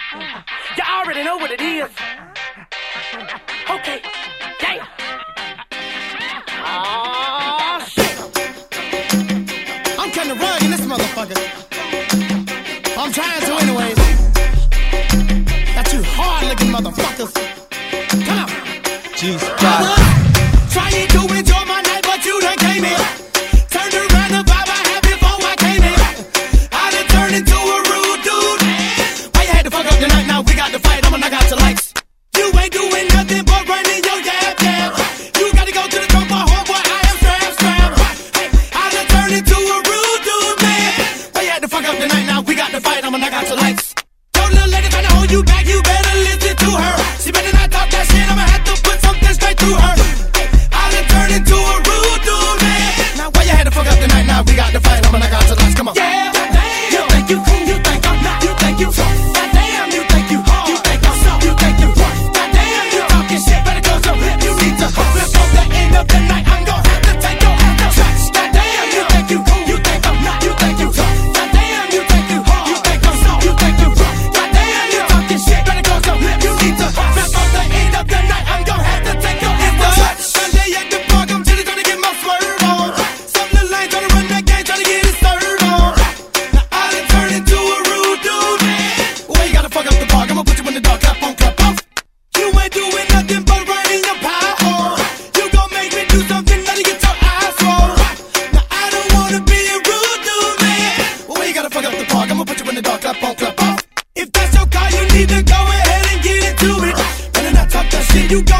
You already know what it is. Okay, yeah. Oh, shit. I'm kinda rugging this motherfucker. I'm trying to anyways. Got you hard-looking motherfuckers. Come on. Jeez, I was trying to enjoy my night, but you done came in. Turned around the vibe I had before I came in. I done turned into a rude dude. Why you had to fuck up the night? Now we got to fight. I'ma knock out your lights. You ain't doing nothing but running your jab. You gotta go to the drum, my homeboy. I am strap. Hey, I done turned into a rude dude, man. Why you had to fuck up the night? Now we got to fight. I'ma knock out your lights. Yo, little lady tryna hold you back. You better listen to her. She better not talk that shit. I'ma have to put something straight through her. I done turned into a rude dude, man. Now why you had to fuck up the night? Now we got to fight. I'ma knock out your lights. Come on. Yeah, damn. You think you think I'm not. You think you goddamn. You think you hard. You think I'm so. You think you what? Goddamn. You talking shit. Better go some hip. You need to flip on the end of the night. I'm gonna have to take your ass to church. Goddamn. You think you think I'm not. You think you goddamn. You think you hard. You think I'm so. You think you what? Goddamn. You talking shit. Better go some hip. You need to flip on the end of the night. I'm gonna have to take your ass to church. Sunday at the park. I'm chilling, trying to get my swerve on. Some little lane trying to run that game, trying to get his serve on. Now I done turned into a rude dude. Well, you gotta fuck up the park. I'ma put you in the dark. Clap on, clap off. You ain't doing nothing but running your power. You gon' make me do something that'll get your eyes roll. Now I don't wanna be a rude dude, man. Well, you gotta fuck up the park. I'ma put you in the dark. Clap on, clap off. If that's your car, you need to go ahead and get into it. Better not talk that shit. You go